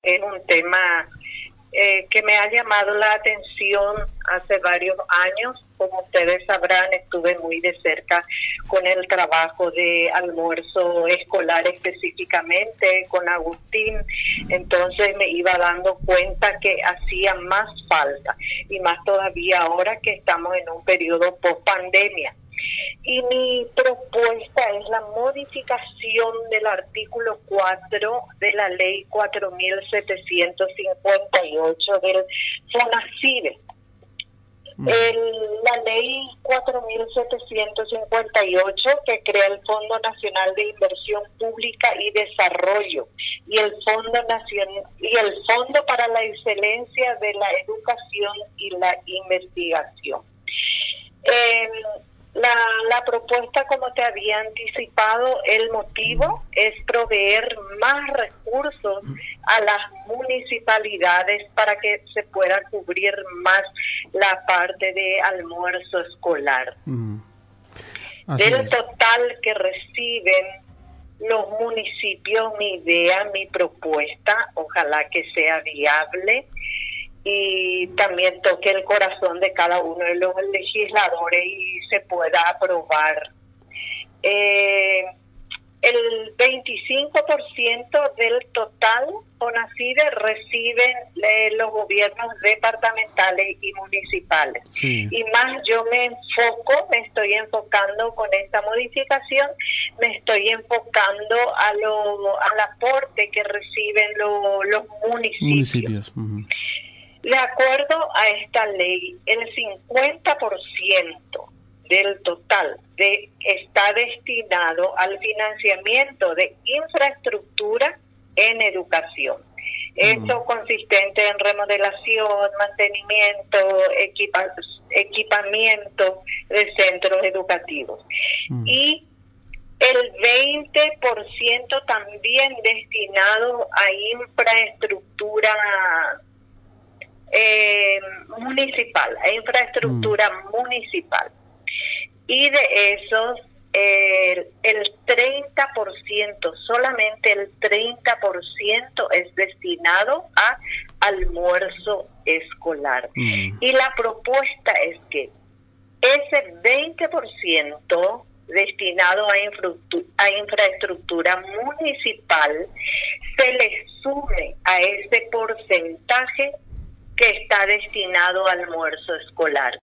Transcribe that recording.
Es un tema que me ha llamado la atención hace varios años. Como ustedes sabrán, estuve muy de cerca con el trabajo de almuerzo escolar específicamente con Agustín, entonces me iba dando cuenta que hacía más falta, y más todavía ahora que estamos en un periodo post pandemia. Y mi propuesta es la modificación del artículo 4 de la ley 4.758 del FONACIDE. La ley 4.758 que crea el Fondo Nacional de Inversión Pública y Desarrollo y el Fondo para la Excelencia de la Educación y la Investigación. La propuesta, como te había anticipado, el motivo es proveer más recursos a las municipalidades para que se pueda cubrir más la parte de almuerzo escolar. Del total que reciben los municipios, mi idea, mi propuesta, ojalá que sea viable y también toque el corazón de cada uno de los legisladores y se pueda aprobar. El 25% del total FONACIDE reciben los gobiernos departamentales y municipales. Sí. Y más yo me estoy enfocando con esta modificación, me estoy enfocando al aporte que reciben los municipios. De acuerdo a esta ley, el 50% del total está destinado al financiamiento de infraestructura en educación. Esto consistente en remodelación, mantenimiento, equipamiento de centros educativos. Y el 20% también destinado a infraestructura municipal, municipal. Y de esos, el 30%, solamente el 30% es destinado a almuerzo escolar. Y la propuesta es que ese 20% destinado a infraestructura municipal se le sume a ese porcentaje que está destinado al almuerzo escolar.